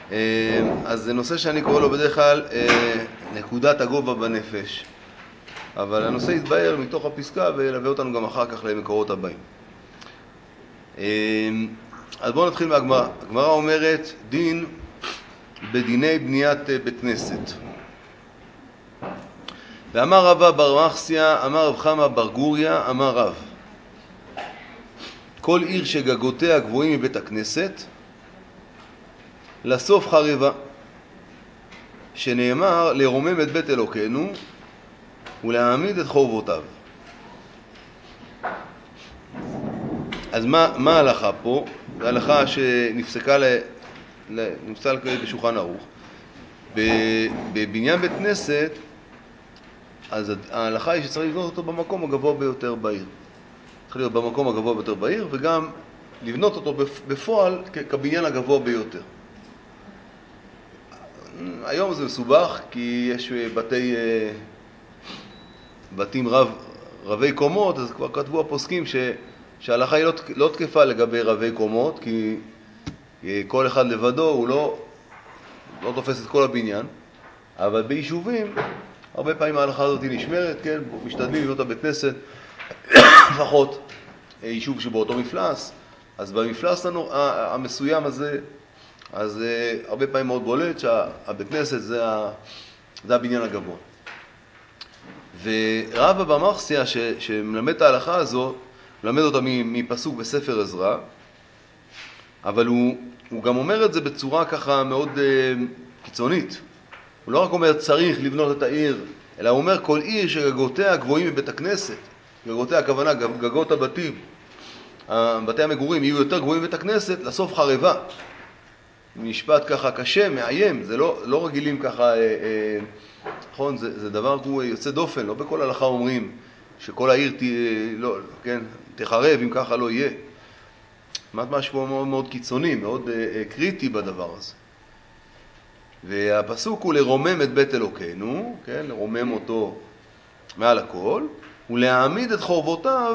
אז זה נושא שאני קורא לו בדרך כלל נקודת הגובה בנפש. אבל הנושא יתבהר מתוך הפסקה ולהביא אותנו גם אחר כך למקורות הבאים. אז בואו נתחיל מהגמרא. הגמרא אומרת דין בדיני בניית בית כנסת. ואמר רבא בר מחסיה, אמר רב חמא בר גוריה, אמר רב, כל עיר שגגותיה גבוהים מבית הכנסת, לסוף חרבה, שנאמר לרומם את בית אלוקינו ולהעמיד את חורבותיו. אז מה ההלכה פה? זו ההלכה שנפסקה נפסק בשולחן ערוך. בבניין בית כנסת, אז ההלכה היא שצריך לבנות אותו במקום הגבוה ביותר בעיר. צריך להיות במקום הגבוה ביותר בעיר, וגם לבנות אותו בפועל כבניין הגבוה ביותר. היום זה מסובך, כי יש בתים רבי קומות, אז כבר כתבו הפוסקים שההלכה היא לא תקפה לגבי רבי קומות, כי כל אחד לבדו הוא לא תופס את כל הבניין, אבל ביישובים הרבה פעמים ההלכה הזאת היא נשמרת, כן? משתדלים לבנות הבית כנסת, לפחות יישוב שבאותו מפלס, אז במפלס המסוים הזה, אז הרבה פעמים מאוד בולט שהבית כנסת זה הבניין הגבוה. ורבא בר מחסיה שמלמד את ההלכה הזו, מלמד אותה מפסוק בספר עזרא, אבל הוא גם אומר את זה בצורה ככה מאוד קיצונית. הוא לא רק אומר צריך לבנות את העיר, אלא הוא אומר כל עיר שגגותיה גבוהים מבית הכנסת, גגותיה הכוונה גגות הבתים, בתי המגורים יהיו יותר גבוהים מבית הכנסת, לסוף חרבה. משפט ככה קשה, מאיים, זה לא רגילים ככה, נכון, זה דבר יוצא דופן, לא בכל הלכה אומרים שכל העיר תחרב אם ככה לא יהיה. משהו מאוד מאוד קיצוני, מאוד קריטי בדבר הזה. והפסוק הוא לרומם את בית אלוקינו, כן, לרומם אותו מעל הכל, ולהעמיד את חורבותיו,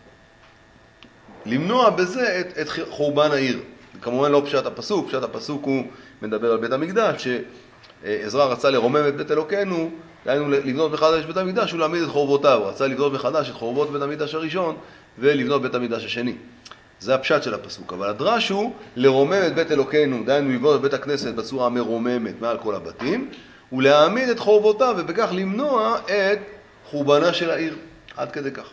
למנוע בזה את חורבן העיר. כמובן לא פשט הפסוק, פשט הפסוק הוא מדבר על בית המקדש, שעזרא רצה לרומם את בית אלוקינו, דהיינו לבנות מחדש את בית המקדש ולהעמיד את חורבותיו, רצה לבנות מחדש את חורבות בית המקדש הראשון ולבנות בית המקדש השני. זה הפשט של הפסוק, אבל הדרש הוא לרומם את בית אלוקינו, דהיינו לבנות את בית הכנסת בצורה המרוממת מעל כל הבתים, ולהעמיד את חורבותיו ובכך למנוע את חורבנה של העיר, עד כדי כך.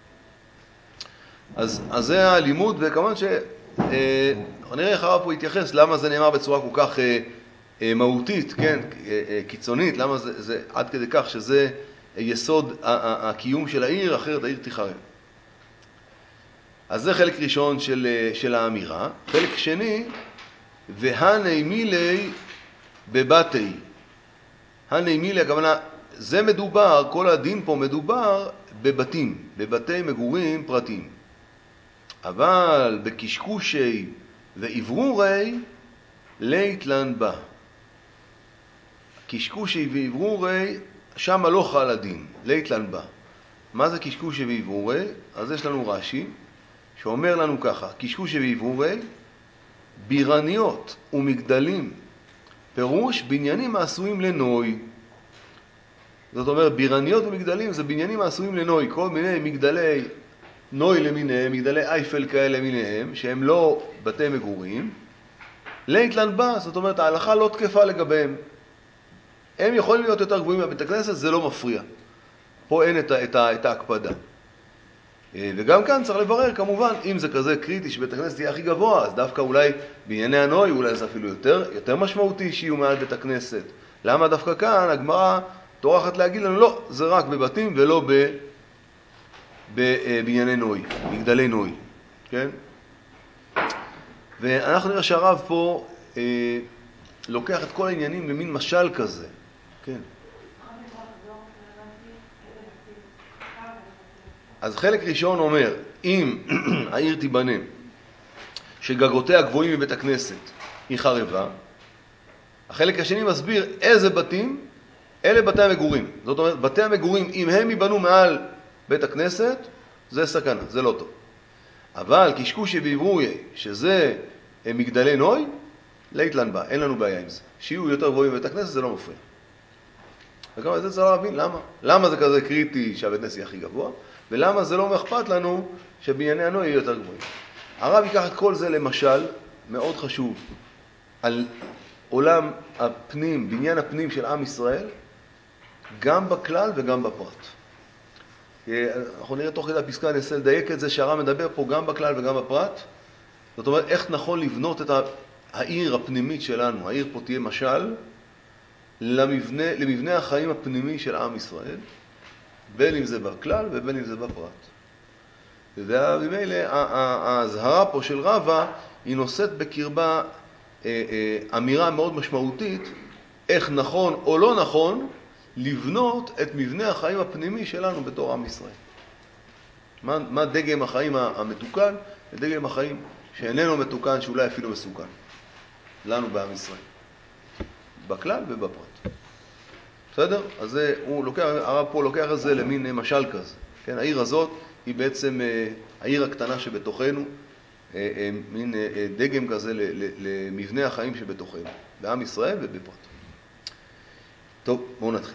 אז זה הלימוד, וכמובן נראה איך הרב פה יתייחס למה זה נאמר בצורה כל כך מהותית, כן, קיצונית, למה זה עד כדי כך שזה יסוד הקיום של העיר, אחרת העיר תחרב. אז זה חלק ראשון של האמירה. חלק שני, והני מילי בבתי. הני מילי, הכוונה, זה מדובר, כל הדין פה מדובר בבתים, בבתי מגורים פרטיים. אבל בקשקושי ועברורי ליתלן בה. קשקושי ועברורי, שם לא חל הדין, ליתלן בה. מה זה קשקושי ועברורי? אז יש לנו רש"י שאומר לנו ככה, קשקושי ועברורי, בירניות ומגדלים, פירוש בניינים העשויים לנוי. זאת אומרת, בירניות ומגדלים זה בניינים העשויים לנוי, כל מיני מגדלי נוי למיניהם, מגדלי אייפל כאלה מיניהם, שהם לא בתי מגורים, ליתלן בה, זאת אומרת, ההלכה לא תקפה לגביהם. הם יכולים להיות יותר גבוהים מהבית הכנסת, זה לא מפריע. פה אין את ההקפדה. וגם כאן צריך לברר, כמובן, אם זה כזה קריטי שבית הכנסת יהיה הכי גבוה, אז דווקא אולי בענייני הנוי, אולי זה אפילו יותר משמעותי שיהיו מעל בית הכנסת. למה דווקא כאן הגמרא טורחת להגיד לנו, לא, זה רק בבתים ולא בבנייני נוי, מגדלי נוי, כן? ואנחנו נראה שהרב פה לוקח את כל העניינים למין משל כזה, כן? אז חלק ראשון אומר, אם העיר תיבנה, שגגותיה גבוהים מבית הכנסת, היא חרבה, החלק השני מסביר איזה בתים, אלה בתי המגורים. זאת אומרת, בתי המגורים, אם הם ייבנו מעל בית הכנסת, זה סכנה, זה לא טוב. אבל קשקושי ועברוי, שזה מגדלי נוי, ליתלן בה, אין לנו בעיה עם זה. שיהיו יותר גבוהים בבית הכנסת זה לא מפריע. וגם את זה צריך להבין למה. למה זה כזה קריטי שהבית הכנסת יהיה הכי גבוה, ולמה זה לא אכפת לנו שבנייני הנוי יהיו יותר גבוהים. הרב ייקח את כל זה למשל, מאוד חשוב, על עולם הפנים, בניין הפנים של עם ישראל, גם בכלל וגם בפרט. אנחנו נראה תוך כדי הפסקה, ננסה לדייק את זה, שהרב מדבר פה גם בכלל וגם בפרט. זאת אומרת, איך נכון לבנות את העיר הפנימית שלנו. העיר פה תהיה משל למבנה החיים הפנימי של עם ישראל, בין אם זה בכלל ובין אם זה בפרט. וממילא ההזהרה פה של רבא היא נושאת בקרבה אמירה מאוד משמעותית, איך נכון או לא נכון לבנות את מבנה החיים הפנימי שלנו בתור עם ישראל. מה דגם החיים המתוקן ודגם החיים שאיננו מתוקן, שאולי אפילו מסוכן לנו בעם ישראל, בכלל ובפרט. בסדר? אז הרב פה לוקח את זה למין משל כזה. כן, העיר הזאת היא בעצם העיר הקטנה שבתוכנו, מין דגם כזה למבנה החיים שבתוכנו, בעם ישראל ובפרט. טוב, בואו נתחיל.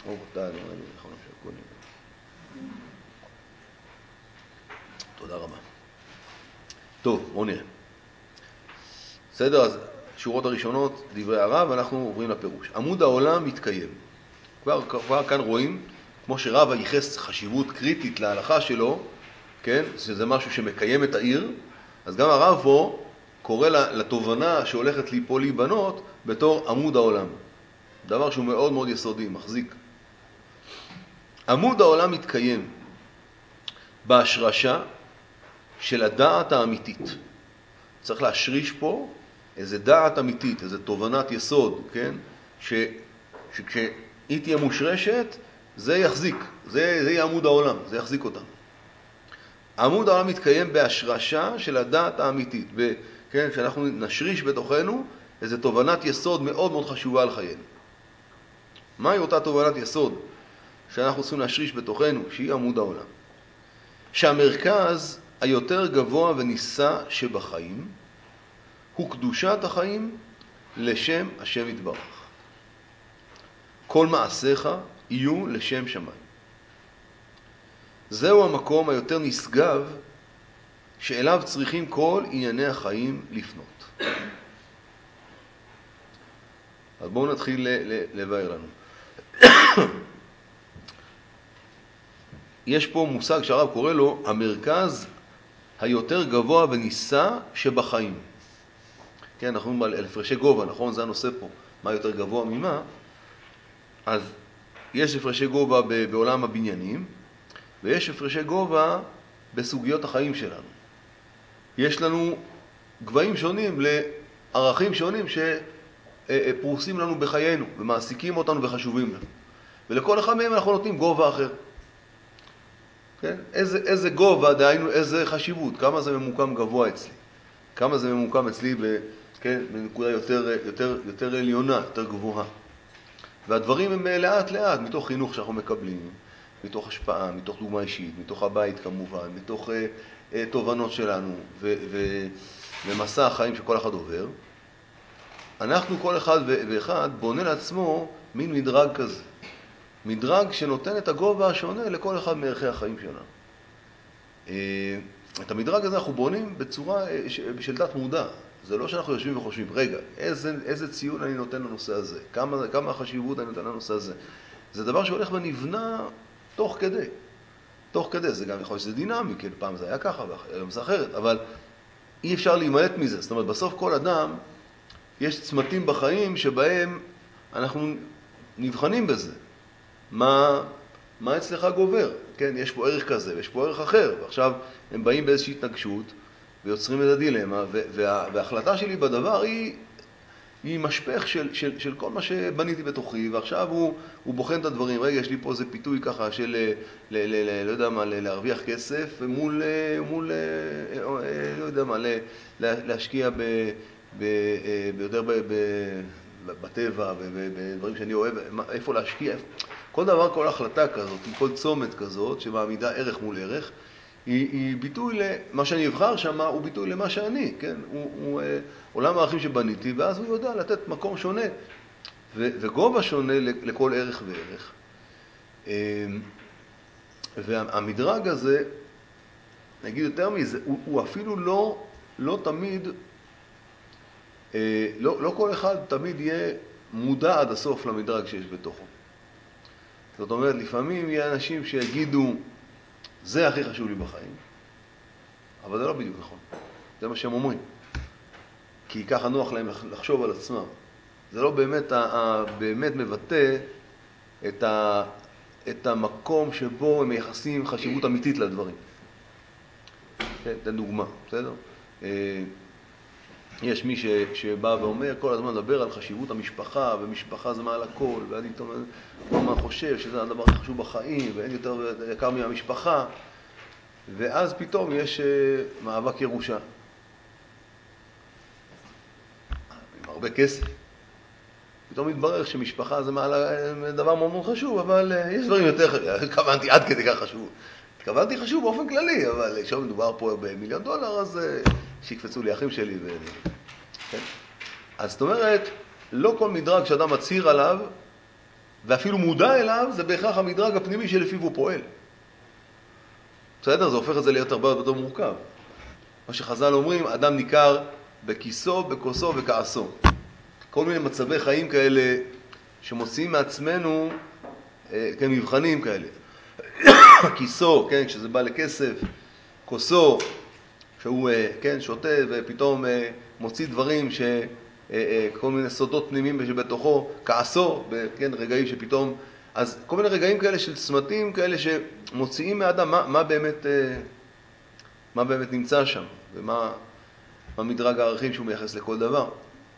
תודה רבה. טוב, בואו נראה. בסדר, אז שורות הראשונות, דברי הרב, ואנחנו עוברים לפירוש. עמוד העולם מתקיים. כבר כאן רואים, כמו שרבא ייחס חשיבות קריטית להלכה שלו, כן, שזה משהו שמקיים את העיר, אז גם הרב פה קורא לתובנה שהולכת לי פה להיבנות בתור עמוד העולם. דבר שהוא מאוד מאוד יסודי, מחזיק. עמוד העולם מתקיים בהשרשה של הדעת האמיתית. צריך להשריש פה איזה דעת אמיתית, איזה תובנת יסוד, כן? שכשהיא תהיה מושרשת, זה יחזיק, זה יהיה עמוד העולם, זה יחזיק אותנו. עמוד העולם מתקיים בהשרשה של הדעת האמיתית, כן? שאנחנו נשריש בתוכנו איזה תובנת יסוד מאוד מאוד חשובה על חיינו. מהי אותה תובנת יסוד שאנחנו צריכים להשריש בתוכנו, שהיא עמוד העולם? שהמרכז היותר גבוה ונישא שבחיים הוא קדושת החיים לשם השם יתברך. כל מעשיך יהיו לשם שמיים. זהו המקום היותר נשגב שאליו צריכים כל ענייני החיים לפנות. אז בואו נתחיל לבאר לנו. יש פה מושג שהרב קורא לו המרכז היותר גבוה ונישא שבחיים. כן, אנחנו אומרים על הפרשי גובה, נכון? זה הנושא פה. מה יותר גבוה ממה? אז יש הפרשי גובה בעולם הבניינים, ויש הפרשי גובה בסוגיות החיים שלנו. יש לנו גבהים שונים לערכים שונים שפרוסים לנו בחיינו, ומעסיקים אותנו וחשובים לנו. ולכל אחד מהם אנחנו נותנים גובה אחר. כן? איזה גובה, דהיינו איזה חשיבות, כמה זה ממוקם גבוה אצלי, כמה זה ממוקם אצלי כן, בנקודה יותר עליונה, יותר גבוהה. והדברים הם לאט לאט, מתוך חינוך שאנחנו מקבלים, מתוך השפעה, מתוך דוגמה אישית, מתוך הבית כמובן, מתוך תובנות שלנו ומסע החיים שכל אחד עובר. אנחנו כל אחד ואחד בונה לעצמו מין מדרג כזה. מדרג שנותן את הגובה השונה לכל אחד מערכי החיים שלנו. את המדרג הזה אנחנו בונים בצורה של דת מודע. זה לא שאנחנו יושבים וחושבים, רגע, איזה ציון אני נותן לנושא הזה? כמה חשיבות אני נותן לנושא הזה? זה דבר שהולך ונבנה תוך כדי. תוך כדי, זה גם יכול להיות שזה דינמי, כן, פעם זה היה ככה, היום זה אחרת, אבל אי אפשר להימלט מזה. זאת אומרת, בסוף כל אדם, יש צמתים בחיים שבהם אנחנו נבחנים בזה. מה אצלך גובר? כן, יש פה ערך כזה ויש פה ערך אחר, ועכשיו הם באים באיזושהי התנגשות ויוצרים את הדילמה, וההחלטה שלי בדבר היא משפך של כל מה שבניתי בתוכי, ועכשיו הוא בוחן את הדברים. רגע, יש לי פה איזה פיתוי ככה של, לא יודע מה, להרוויח כסף, ומול, לא יודע מה, להשקיע ביותר בטבע ובדברים שאני אוהב, איפה להשקיע. כל דבר, כל החלטה כזאת, כל צומת כזאת שמעמידה ערך מול ערך, היא ביטוי למה שאני אבחר שם, הוא ביטוי למה שאני, כן? הוא עולם הערכים שבניתי, ואז הוא יודע לתת מקום שונה, וגובה שונה לכל ערך וערך. והמדרג הזה, נגיד יותר מזה, הוא אפילו לא תמיד, לא כל אחד תמיד יהיה מודע עד הסוף למדרג שיש בתוכו. זאת אומרת, לפעמים יהיה אנשים שיגידו, זה הכי חשוב לי בחיים, אבל זה לא בדיוק נכון. זה מה שהם אומרים. כי ככה נוח להם לחשוב על עצמם. זה לא באמת מבטא את המקום שבו הם מייחסים חשיבות אמיתית לדברים. תן דוגמה, בסדר? יש מי שבא ואומר, כל הזמן מדבר על חשיבות המשפחה, ומשפחה זה מעל הכל, ואני כל הזמן חושב שזה הדבר הכי חשוב בחיים, ואין יותר יקר מהמשפחה, ואז פתאום יש מאבק ירושה. עם הרבה כסף. פתאום מתברר שמשפחה זה דבר מאוד מאוד חשוב, אבל יש דברים יותר חשוב. התכוונתי עד כדי כך חשוב. התכוונתי חשוב באופן כללי, אבל עכשיו מדובר פה ב$1,000,000, אז שיקפצו לי אחים שלי. כן? אז זאת אומרת, לא כל מדרג שאדם מצהיר עליו, ואפילו מודע אליו, זה בהכרח המדרג הפנימי שלפיו הוא פועל. בסדר? זה הופך את זה להיות הרבה יותר מורכב. מה שחז"ל אומרים, אדם ניכר בכיסו, בכוסו וכעסו. כל מיני מצבי חיים כאלה שמוציאים מעצמנו כמבחנים כאלה. כיסו, כן, כשזה בא לכסף, כוסו, שהוא כן, שותה ופתאום מוציא דברים כל מיני סודות פנימיים שבתוכו, כעסו, כן, רגעים שפתאום, אז כל מיני רגעים כאלה של צמתים כאלה שמוציאים מאדם מה באמת נמצא שם, ומה מדרג הערכים שהוא מייחס לכל דבר.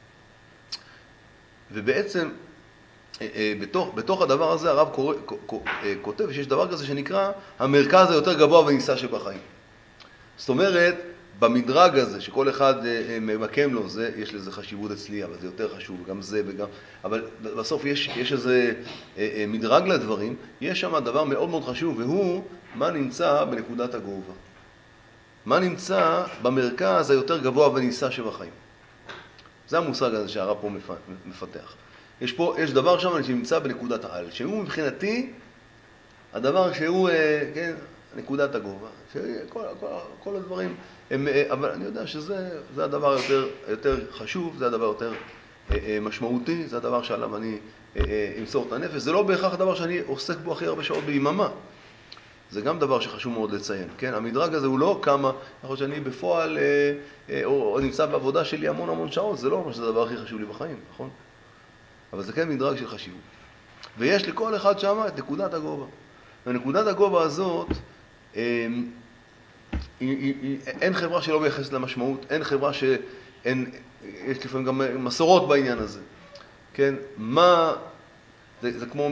ובעצם בתוך הדבר הזה הרב כותב שיש דבר כזה שנקרא המרכז היותר גבוה ונישא שבחיים. זאת אומרת, במדרג הזה שכל אחד ממקם לו, יש לזה חשיבות אצלי, אבל זה יותר חשוב, גם זה וגם, אבל בסוף יש איזה מדרג לדברים, יש שם דבר מאוד מאוד חשוב, והוא מה נמצא בנקודת הגובה. מה נמצא במרכז היותר גבוה ונישא שבחיים. זה המושג הזה שהרב פה מפתח. יש דבר שם שנמצא בנקודת העל, שהוא מבחינתי הדבר שהוא, כן, נקודת הגובה. כל הדברים הם, אבל אני יודע שזה הדבר יותר חשוב, זה הדבר יותר משמעותי, זה הדבר שעליו אני אמסור את הנפש. זה לא בהכרח הדבר שאני עוסק בו הכי הרבה שעות ביממה. זה גם דבר שחשוב מאוד לציין, כן? המדרג הזה הוא לא כמה, יכול שאני בפועל או נמצא בעבודה שלי המון שעות, זה לא אומר שזה הדבר הכי חשוב לי בחיים, נכון? אבל זה כן מדרג של חשיבות. ויש לכל אחד שם את נקודת הגובה. ונקודת הגובה הזאת, אין חברה שלא מייחסת למשמעות, אין חברה יש לפעמים גם מסורות בעניין הזה. כן? זה כמו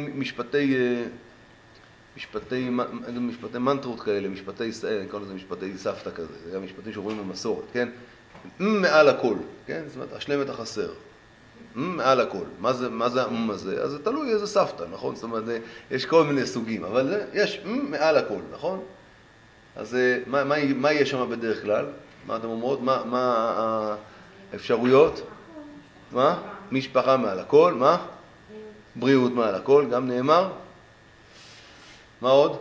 משפטי מנטרות כאלה, משפטי ישראל, אני קורא לזה משפטי סבתא כזה, זה גם משפטים שרואים במסורת, כן? מעל הכל, כן? זאת אומרת, השלם את החסר. מעל הכל. מה זה הזה? אז זה תלוי איזה סבתא, נכון? זאת אומרת, יש כל מיני סוגים, אבל יש מעל הכל, נכון? אז מה יהיה שם בדרך כלל? מה אתם אומרות? מה האפשרויות? מה? משפחה מעל הכל, מה? בריאות מעל הכל, גם נאמר. מה עוד?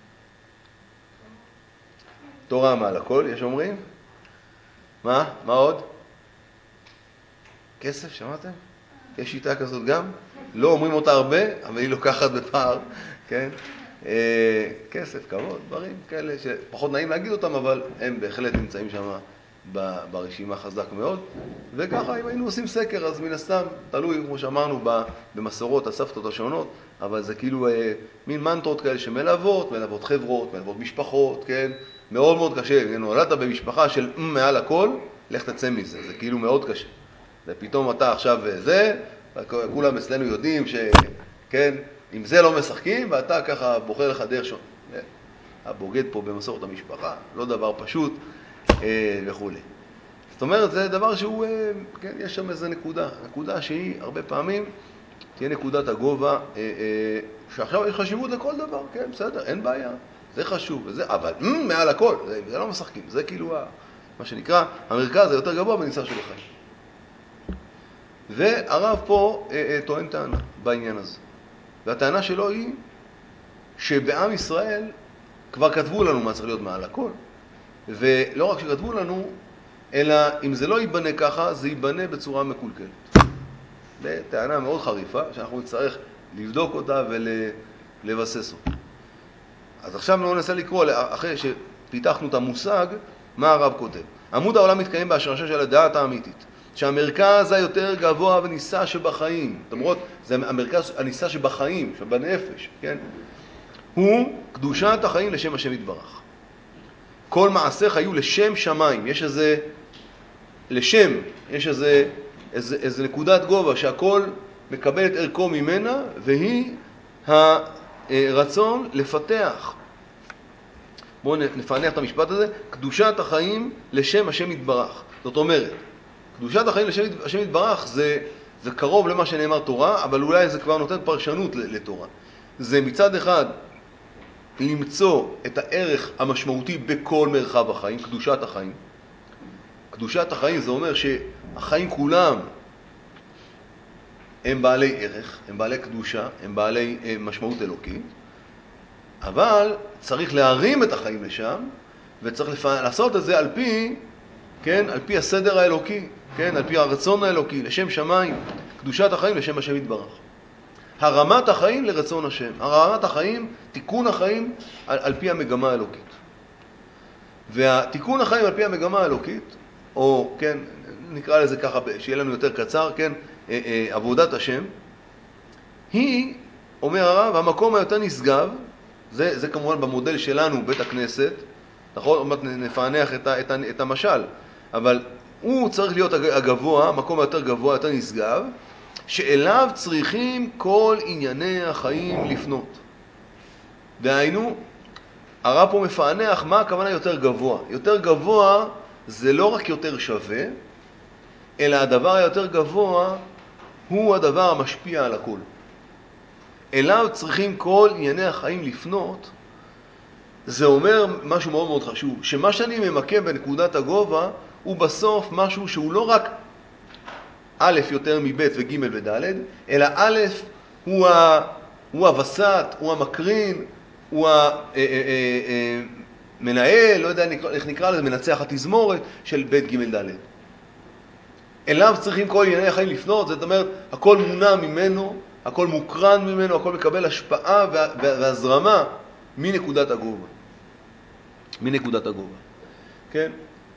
תורה מעל הכל, יש אומרים? מה עוד? כסף, שמעתם? יש שיטה כזאת גם? לא אומרים אותה הרבה, אבל היא לוקחת בפער, כן? כסף, כבוד, דברים כאלה שפחות נעים להגיד אותם, אבל הם בהחלט נמצאים שם ברשימה חזק מאוד. וככה, אם היינו עושים סקר, אז מן הסתם, תלוי, כמו שאמרנו, במסורות, הסבתות השונות, אבל זה כאילו מין מנטרות כאלה שמלוות חברות, מלוות משפחות, כן? מאוד מאוד קשה. נולדת במשפחה של מעל הכל, לך תצא מזה, זה כאילו מאוד קשה. ופתאום אתה עכשיו כולם אצלנו יודעים שכן, עם זה לא משחקים, ואתה ככה בוחר לך דרך שונה. הבוגד פה במסורת המשפחה, לא דבר פשוט וכו'. זאת אומרת, זה דבר שהוא, כן, יש שם איזו נקודה שהיא הרבה פעמים תהיה נקודת הגובה, שעכשיו יש חשיבות לכל דבר, כן, בסדר, אין בעיה. זה חשוב, אבל מעל הכל, זה לא משחקים, זה כאילו מה שנקרא, המרכז היותר גבוה בניסה של החיים. והרב פה טוען טענה בעניין הזה. והטענה שלו היא שבעם ישראל כבר כתבו לנו מה צריך להיות מעל הכל, ולא רק שכתבו לנו, אלא אם זה לא ייבנה ככה, זה ייבנה בצורה מקולקלת. זה טענה מאוד חריפה, שאנחנו נצטרך לבדוק אותה ולבסס אותה. אז עכשיו לא ננסה לקרוא, אחרי שפיתחנו את המושג, מה הרב כותב. עמוד העולם מתקיים בהשרשה של הדעת האמיתית, שהמרכז היותר גבוה וניסה שבחיים, זאת אומרת, זה המרכז הניסה שבחיים, שבנפש, כן? הוא קדושת החיים לשם השם יתברך. כל מעשיך היו לשם שמיים, יש איזה, לשם, יש איזה נקודת גובה שהכל מקבל את ערכו ממנה, והיא הרצון לפתח. בואו נפענח את המשפט הזה, קדושת החיים לשם השם יתברך. זאת אומרת, קדושת החיים לשם השם יתברך זה קרוב למה שנאמר תורה, אבל אולי זה כבר נותן פרשנות לתורה. זה מצד אחד למצוא את הערך המשמעותי בכל מרחב החיים, קדושת החיים. קדושת החיים זה אומר שהחיים כולם הם בעלי ערך, הם בעלי קדושה, הם בעלי משמעות אלוקית, אבל צריך להרים את החיים לשם, וצריך לעשות את זה על פי, כן, על פי הסדר האלוקי, כן, על פי הרצון האלוקי, לשם שמיים, קדושת החיים לשם השם יתברך. הרמת החיים לרצון השם, הרמת החיים, תיקון החיים על פי המגמה האלוקית. והתיקון החיים על פי המגמה האלוקית, או כן, נקרא לזה ככה, שיהיה לנו יותר קצר, כן, עבודת השם, היא, אומר הרב, המקום היותר נשגב, זה כמובן במודל שלנו, בית הכנסת, נכון? עוד מעט נפענח את המשל, אבל הוא צריך להיות הגבוה, המקום היותר גבוה, יותר נשגב, שאליו צריכים כל ענייני החיים לפנות. דהיינו, הרב פה מפענח מה הכוונה יותר גבוה. יותר גבוה זה לא רק יותר שווה, אלא הדבר היותר גבוה הוא הדבר המשפיע על הכל. אליו צריכים כל ענייני החיים לפנות. זה אומר משהו מאוד מאוד חשוב, שמה שאני ממקם בנקודת הגובה הוא בסוף משהו שהוא לא רק א' יותר מב' וג' וד', אלא א' הוא הווסת, הוא המקרין, הוא המנהל, לא יודע איך נקרא לזה, מנצח התזמורת של ב' ג' ד'. אליו צריכים כל ענייני החיים לפנות, זאת אומרת, הכל מונע ממנו, הכל מוקרן ממנו, הכל מקבל השפעה והזרמה מנקודת הגובה. מנקודת הגובה. כן?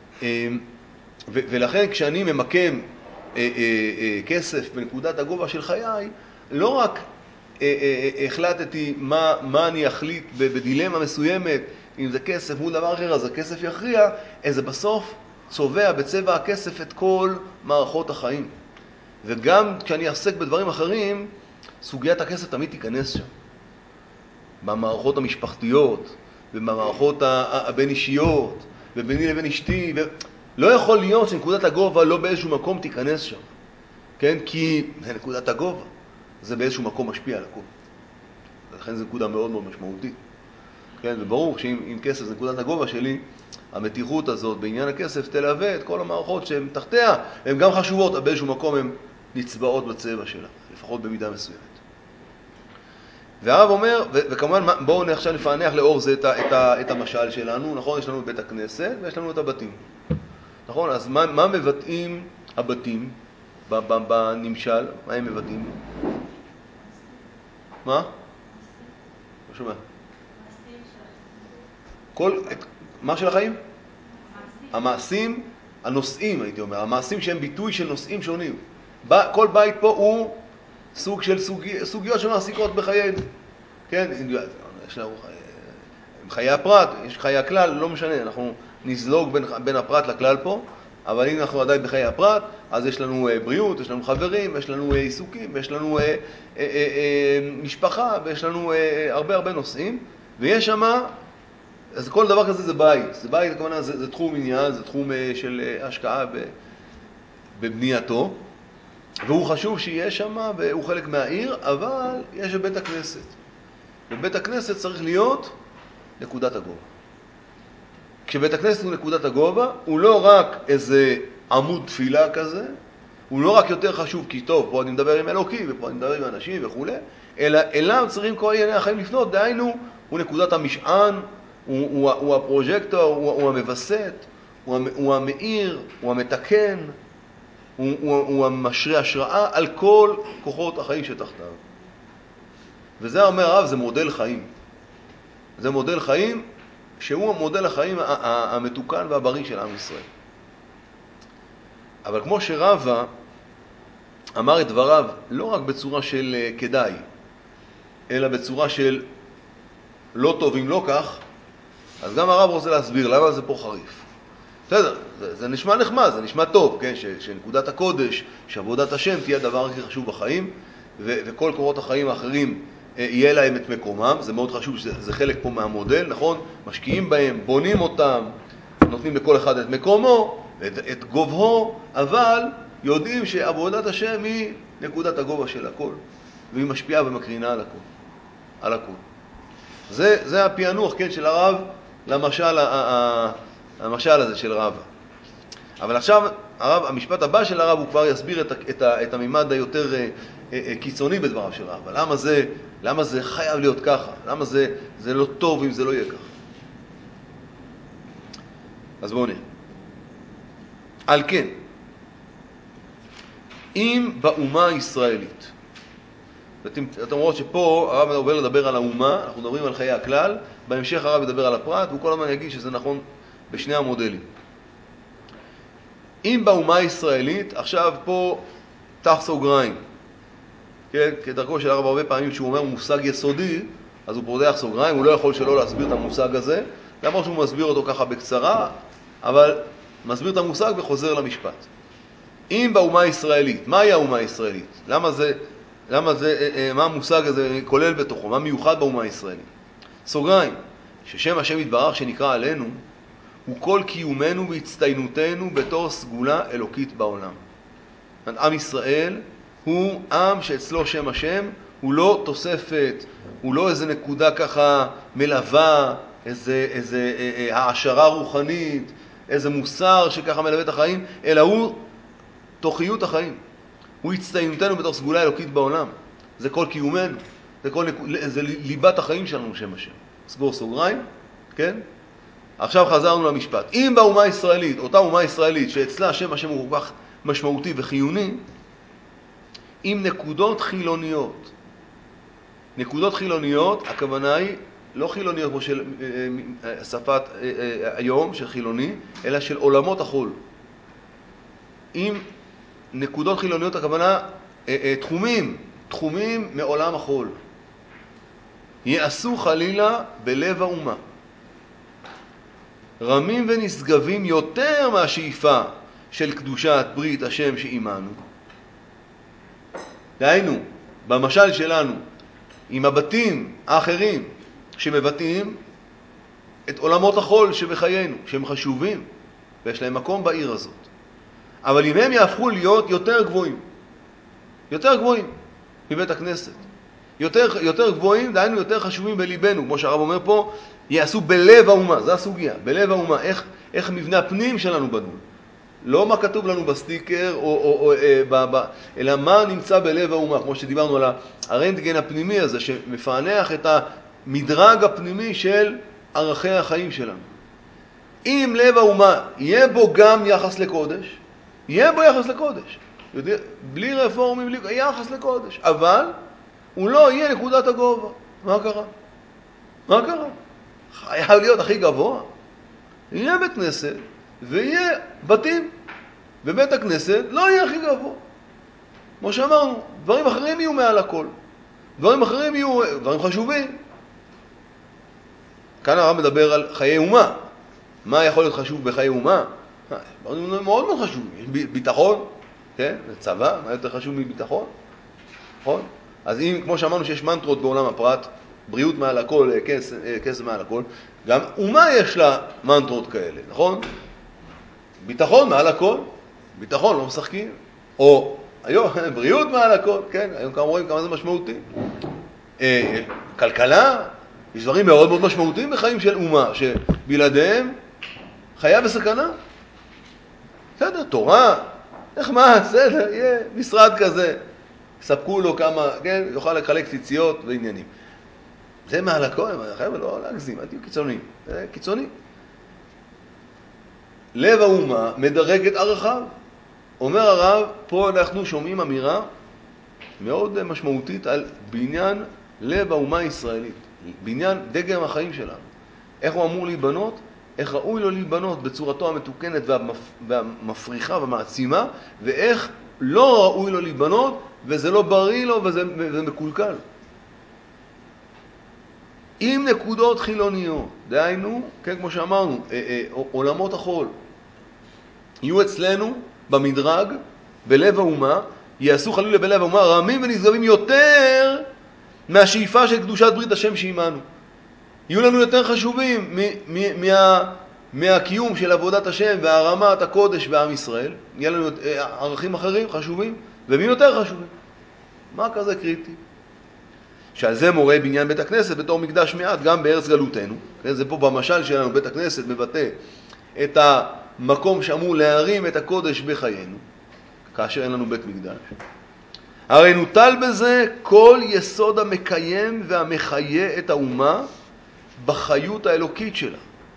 ולכן כשאני ממקם כסף בנקודת הגובה של חיי, לא רק החלטתי מה אני אחליט בדילמה מסוימת, אם זה כסף מול דבר אחר, אז הכסף יכריע, אז זה בסוף צובע בצבע הכסף את כל מערכות החיים. וגם כשאני אעסק בדברים אחרים, סוגיית הכסף תמיד תיכנס שם. במערכות המשפחתיות, במערכות הבין אישיות, וביני לבין אשתי, לא יכול להיות שנקודת הגובה לא באיזשהו מקום תיכנס שם. כן? כי זה נקודת הגובה. זה באיזשהו מקום משפיע על הכל. לכן זו נקודה מאוד מאוד משמעותית. כן? וברור שאם כסף זה נקודת הגובה שלי, המתיחות הזאת בעניין הכסף תלווה את כל המערכות שהן תחתיה, הן גם חשובות, אבל באיזשהו מקום הן נצבעות בצבע שלה, לפחות במידה מסוימת. והרב אומר, וכמובן בואו עכשיו נפענח לאור זה את המשל שלנו, נכון? יש לנו את בית הכנסת ויש לנו את הבתים. נכון? אז מה מבטאים הבתים בנמשל? מה הם מבטאים? מה? לא שומע. מה של החיים? המעשים, הנושאים, הייתי אומר, המעשים שהם ביטוי של נושאים שונים. כל בית פה הוא סוג של סוגיות שמעסיקות בחיינו. כן? יש לנו חיי הפרט, יש חיי הכלל, לא משנה, אנחנו נזלוג בין הפרט לכלל פה, אבל אם אנחנו עדיין בחיי הפרט, אז יש לנו בריאות, יש לנו חברים, יש לנו עיסוקים, יש לנו משפחה, ויש לנו הרבה נושאים, ויש שמה, אז כל דבר כזה זה בית. זה בית, הכוונה, זה תחום עניין, זה תחום של השקעה בבנייתו, והוא חשוב שיהיה שמה, והוא חלק מהעיר, אבל יש בית הכנסת. ובית הכנסת צריך להיות נקודת הגובה. כשבית הכנסת הוא נקודת הגובה, הוא לא רק איזה עמוד תפילה כזה, הוא לא רק יותר חשוב כי טוב, פה אני מדבר עם אלוקים ופה אני מדבר עם אנשים וכו', אלא אליו צריכים כל ענייני החיים לפנות, דהיינו, הוא נקודת המשען, הוא הפרוז'קטור, הוא המבסט, הוא המאיר, הוא המתקן, הוא המשרה השראה על כל כוחות החיים שתחתיו. וזה אומר הרב, זה מודל חיים. זה מודל חיים שהוא מודל החיים המתוקן והבריא של עם ישראל. אבל כמו שרבא אמר את דבריו לא רק בצורה של כדאי, אלא בצורה של לא טוב אם לא כך, אז גם הרב רוצה להסביר למה זה פה חריף. בסדר, זה נשמע נחמד, זה נשמע טוב, כן? שנקודת הקודש, שעבודת השם תהיה הדבר הכי חשוב בחיים, וכל קורות החיים האחרים יהיה להם את מקומם, זה מאוד חשוב, זה חלק פה מהמודל, נכון? משקיעים בהם, בונים אותם, נותנים לכל אחד את מקומו, את גובהו, אבל יודעים שעבודת השם היא נקודת הגובה של הכל, והיא משפיעה ומקרינה על הכל. על הכל. זה הפענוח, כן, של הרב למשל המשל הזה של רבא. אבל עכשיו המשפט הבא של הרב הוא כבר יסביר את הממד היותר קיצוני בדבריו של רבא. למה זה חייב להיות ככה? למה זה לא טוב אם זה לא יהיה ככה? אז בואו נראה. על כן, אם באומה הישראלית, אתם רואים שפה הרב עובר לדבר על האומה, אנחנו מדברים על חיי הכלל, בהמשך הרב ידבר על הפרט, והוא כל הזמן יגיד שזה נכון בשני המודלים. אם באומה הישראלית, עכשיו פה תח סוגריים, כן? כדרכו של הרב הרבה פעמים שהוא אומר מושג יסודי, אז הוא פותח סוגריים, הוא לא יכול שלא להסביר את המושג הזה, למרות שהוא מסביר אותו ככה בקצרה, אבל מסביר את המושג וחוזר למשפט. אם באומה הישראלית, מהי האומה הישראלית? מה המושג הזה כולל בתוכו? מה מיוחד באומה הישראלית? סוגריים, ששם השם יתברך שנקרא עלינו, הוא כל קיומנו והצטיינותנו בתור סגולה אלוקית בעולם. עם ישראל הוא עם שאצלו שם השם, הוא לא תוספת, הוא לא איזה נקודה ככה מלווה, איזה העשרה רוחנית, איזה מוסר שככה מלווה את החיים, אלא הוא תוכיות החיים. הוא הצטיינותנו בתור סגולה אלוקית בעולם. זה כל קיומנו, זה ליבת החיים שלנו שם השם. סגור סוגריים, כן? עכשיו חזרנו למשפט. אם באומה הישראלית, אותה אומה ישראלית שאצלה שם השם הוא כל כך משמעותי וחיוני, עם נקודות חילוניות. נקודות חילוניות, הכוונה היא לא חילוניות כמו של שפת היום, של חילוני, אלא של עולמות החול. עם נקודות חילוניות, הכוונה תחומים מעולם החול. יעשו חלילה בלב האומה. רמים ונשגבים יותר מהשאיפה של קדושת ברית השם שעימנו. דהיינו, במשל שלנו, עם הבתים האחרים שמבטאים את עולמות החול שבחיינו, שהם חשובים, ויש להם מקום בעיר הזאת. אבל אם הם יהפכו להיות יותר גבוהים מבית הכנסת, יותר גבוהים, דהיינו יותר חשובים בליבנו, כמו שהרב אומר פה, יעשו בלב האומה, זה הסוגיה, בלב האומה, איך מבנה הפנים שלנו בנוי. לא מה כתוב לנו בסטיקר, אלא מה נמצא בלב האומה, כמו שדיברנו על הרנטגן הפנימי הזה, שמפענח את המדרג הפנימי של ערכי החיים שלנו. אם לב האומה יהיה בו גם יחס לקודש, יהיה בו יחס לקודש. בלי רפורמים, בלי יחס לקודש. אבל הוא לא יהיה נקודת הגובה. מה קרה? חייב להיות הכי גבוה. יהיה בית כנסת ויהיה בתים. בבית הכנסת לא יהיה הכי גבוה. כמו שאמרנו, דברים אחרים יהיו מעל הכל. דברים אחרים יהיו דברים חשובים. כאן הרב מדבר על חיי אומה. מה יכול להיות חשוב בחיי אומה? דברים מאוד מאוד חשובים. יש ביטחון, כן? צבא, מה יותר חשוב מביטחון? נכון? אז אם, כמו שאמרנו שיש מנטרות בעולם הפרט, בריאות מעל הכל, כסף מעל הכל, גם אומה יש לה מנטרות כאלה, נכון? ביטחון מעל הכל, ביטחון לא משחקים, או היום בריאות מעל הכל, כן? היום כמה רואים כמה זה משמעותי. כלכלה, יש דברים מאוד מאוד משמעותיים בחיים של אומה, שבלעדיהם חיה בסכנה. בסדר, תורה, נחמד, בסדר, יהיה משרד כזה, ספקו לו כמה, כן, יוכל לחלק ציציות ועניינים. זה מעל הכל, חבר'ה, לא להגזים, אל תהיו קיצוניים, זה קיצוני. לב האומה מדרג את ערכיו. אומר הרב, פה אנחנו שומעים אמירה מאוד משמעותית על בניין לב האומה הישראלית, בניין דגם החיים שלנו. איך הוא אמור להיבנות? איך ראוי לו להיבנות בצורתו המתוקנת והמפריחה והמעצימה, ואיך לא ראוי לו להיבנות, וזה לא בריא לו וזה מקולקל. עם נקודות חילוניות, דהיינו, כן, כמו שאמרנו, עולמות החול, יהיו אצלנו במדרג, בלב האומה, יעשו חלילה בלב האומה רמים ונשגבים יותר מהשאיפה של קדושת ברית השם שעימנו. יהיו לנו יותר חשובים מהקיום של עבודת השם והרמת הקודש בעם ישראל. יהיה לנו ערכים אחרים חשובים, ומי יותר חשובים? מה כזה קריטי? שעל זה מורה בניין בית הכנסת בתור מקדש מעט גם בארץ גלותנו. זה פה במשל שלנו, בית הכנסת מבטא את המקום שאמור להרים את הקודש בחיינו, כאשר אין לנו בית מקדש. הרי נוטל בזה כל יסוד המקיים והמחיה את האומה בחיות האלוקית שלה.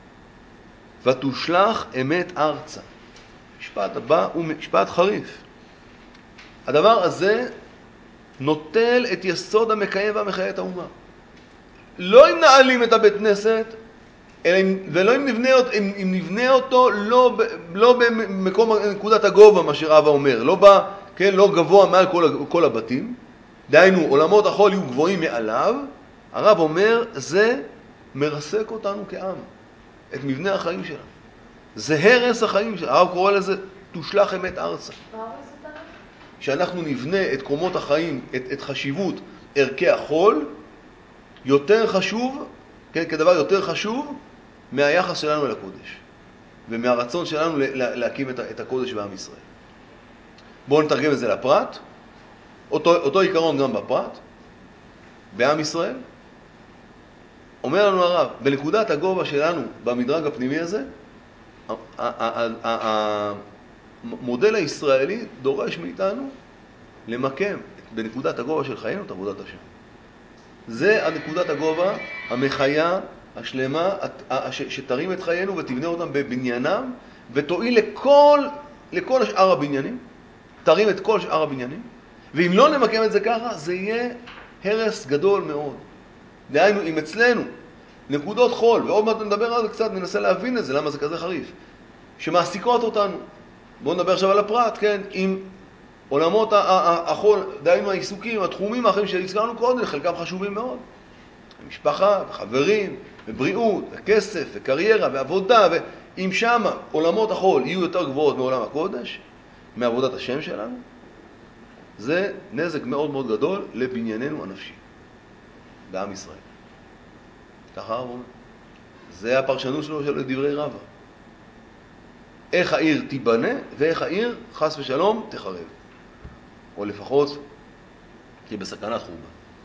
ותושלח אמת ארצה. משפט הבא הוא משפט חריף. הדבר הזה נוטל את יסוד המקיים והמחיה את האומה. לא אם נעלים את הבית כנסת, ולא אם נבנה אותו לא במקום נקודת הגובה, מה שרבא אומר, לא גבוה מעל כל הבתים, דהיינו עולמות החול יהיו גבוהים מעליו. הרב אומר, זה מרסק אותנו כעם, את מבנה החיים שלנו. זה הרס החיים שלנו. הרב קורא לזה תושלח אמת ארצה. שאנחנו נבנה את קומות החיים, את חשיבות ערכי החול, יותר חשוב, כן, כדבר יותר חשוב מהיחס שלנו אל הקודש, ומהרצון שלנו להקים את הקודש בעם ישראל. בואו נתרגם את זה לפרט. אותו עיקרון גם בפרט, בעם ישראל. אומר לנו הרב, בנקודת הגובה שלנו, במדרג הפנימי הזה, המודל הישראלי דורש מאיתנו למקם בנקודת הגובה של חיינו את עבודת השם. זה הנקודת הגובה המחיה, השלמה, שתרים את חיינו ותבנה אותם בבניינם, ותועיל לכל שאר הבניינים, תרים את כל שאר הבניינים. ואם לא נמקם את זה ככה, זה יהיה הרס גדול מאוד. דהיינו, אם אצלנו נקודות חול, ועוד מעט נדבר על זה קצת, ננסה להבין את זה, למה זה כזה חריף, שמעסיקות אותנו. בואו נדבר עכשיו על הפרט, כן? עם עולמות החול, דהיינו העיסוקים, התחומים האחרים שהזכרנו קודם, חלקם חשובים מאוד. משפחה, חברים, ובריאות, וכסף, וקריירה, ועבודה, ואם שם עולמות החול יהיו יותר גבוהות מעולם הקודש, מעבודת השם שלנו, זה נזק מאוד מאוד גדול לבנייננו הנפשי, בעם ישראל. ככה הרב אומר. זה הפרשנות שלו של דברי רבא. איך העיר תיבנה, ואיך העיר, חס ושלום, תחרב. או לפחות, תהיה בסכנת חורבן.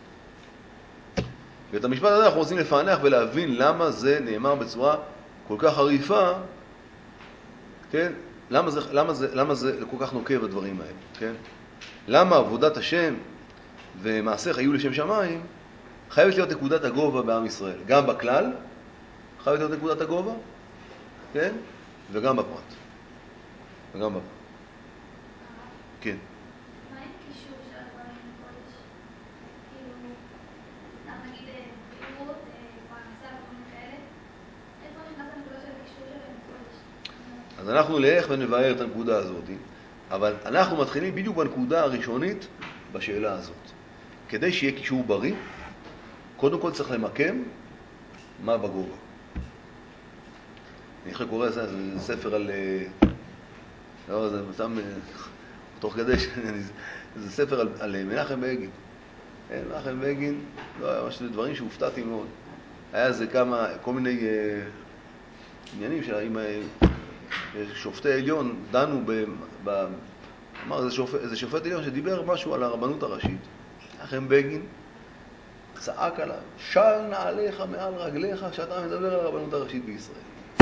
ואת המשפט הזה אנחנו רוצים לפענח ולהבין למה זה נאמר בצורה כל כך חריפה, כן? למה זה כל כך נוקב הדברים האלה, כן? למה עבודת השם ומעשיך יהיו לשם שמיים, חייבת להיות נקודת הגובה בעם ישראל. גם בכלל, חייבת להיות נקודת הגובה, כן? וגם בפרט. וגם בפרט. כן. מה עם קישור של הדברים לקודש? כאילו, נגיד בריאות, פרנסה, דברים כאלה? איפה נכנס הנקודה של הקישור שלהם לקודש? אז אנחנו נלך ונבהר את הנקודה הזאת, אבל אנחנו מתחילים בדיוק בנקודה הראשונית בשאלה הזאת. כדי שיהיה קישור בריא, קודם כל צריך למקם מה בגובה. אני חושב קורא זה ספר על... לא, זה שם... תוך כדי זה ספר על מנחם בגין. מנחם בגין, לא היה משהו דברים שהופתעתי מאוד. היה זה כל מיני עניינים שאם שופטי עליון דנו אמר איזה שופט עליון שדיבר משהו על הרבנות הראשית. מנחם בגין צעק עליו, של נעליך מעל רגליך שאתה מדבר על הרבנות הראשית בישראל.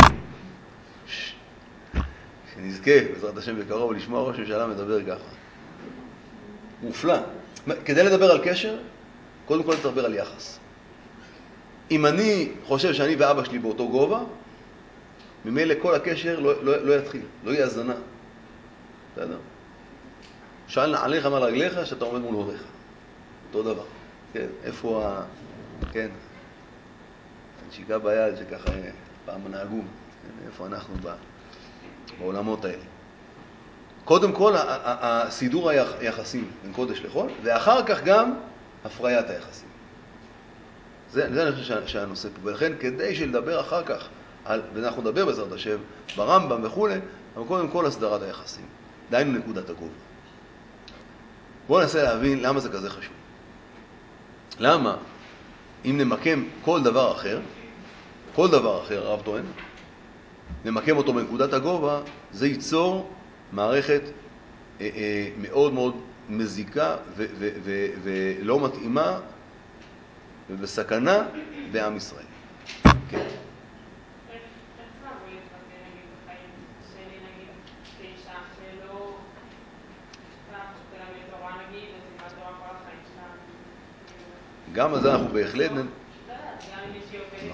שנזכה, בעזרת השם בקרוב, לשמוע ראש ממשלה מדבר ככה. מופלא. כדי לדבר על קשר, קודם כל לדבר על יחס. אם אני חושב שאני ואבא שלי באותו גובה, ממילא כל הקשר לא יתחיל, לא יהיה הזנה. בסדר? שאל נעליך מעל רגליך שאתה עומד מול הוריך. אותו דבר. כן, איפה כן, הנשיקה ביד שככה פעם נהגו. כן, איפה אנחנו בעולמות האלה. קודם כל, סידור היחסים בין קודש לחול, ואחר כך גם הפריית היחסים. זה אני חושב שהנושא פה. ולכן, כדי שלדבר אחר כך, ואנחנו נדבר בעזרת השם, ברמב"ם וכו', אבל קודם כל הסדרת היחסים. דהיינו נקודת הגובה. בואו ננסה להבין למה זה כזה חשוב. למה? אם נמקם כל דבר אחר, הרב טוען, נמקם אותו בנקודת הגובה, זה ייצור מערכת מאוד מאוד מזיקה ולא מתאימה ובסכנה בעם ישראל. כן. איך זה אמור להתבטא נגיד בחיים שלי נגיד כאישה שלא תלמד תורה נגיד ותלמד תורה כל החיים שלה? גם על זה אנחנו בהחלט... לא יודעת, גם אם מישהי עובדת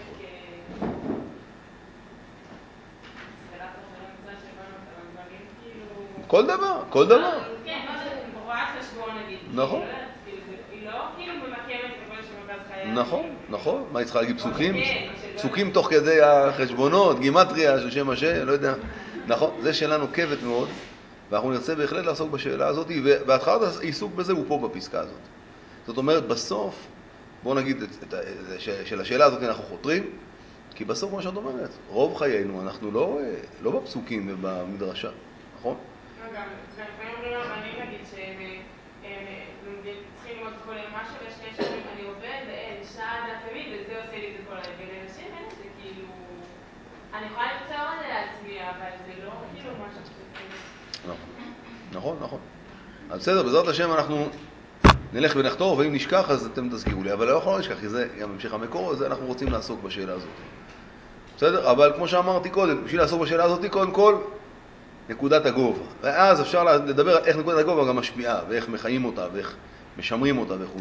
סלט אחרי מצווה של בנות, אבל דברים כאילו... כל דבר. כן, מה זה רואה חשבון נגיד. נכון. היא לא כאילו ממקמת את הכל שמרכז חייה. נכון. מה היא צריכה להגיד פסוקים? פסוקים תוך כדי החשבונות, גימטריה של שם השם, לא יודע. נכון, זה שאלה נוקבת מאוד, ואנחנו נרצה בהחלט לעסוק בשאלה הזאת, והתחלת העיסוק בזה הוא פה בפסקה הזאת. זאת אומרת, בסוף, בואו נגיד, של השאלה הזאת אנחנו חותרים, כי בסוף מה שאת אומרת, רוב חיינו אנחנו לא בפסוקים ובמדרשה, נכון? גם לפעמים אומרים הרבנים נגיד שהם צריכים ללמוד כל יום משהו, ויש כאלה שאומרים אני עובד ואין שעה דף יומי וזה עושה לי את זה כל היום. ולנשים אין את זה כאילו, אני יכולה למצוא את זה לעצמי, אבל זה לא כאילו משהו שצריך. נכון. אז בסדר, בעזרת השם אנחנו נלך ונחתור, ואם נשכח אז אתם תזכירו לי, אבל לא יכול לשכח, כי זה גם המשך המקור, אז אנחנו רוצים לעסוק בשאלה הזאת. בסדר? אבל כמו שאמרתי קודם, בשביל לעסוק בשאלה הזאת, קודם כל, נקודת הגובה. ואז אפשר לדבר על איך נקודת הגובה גם משפיעה, ואיך מחיים אותה, ואיך משמרים אותה וכו'.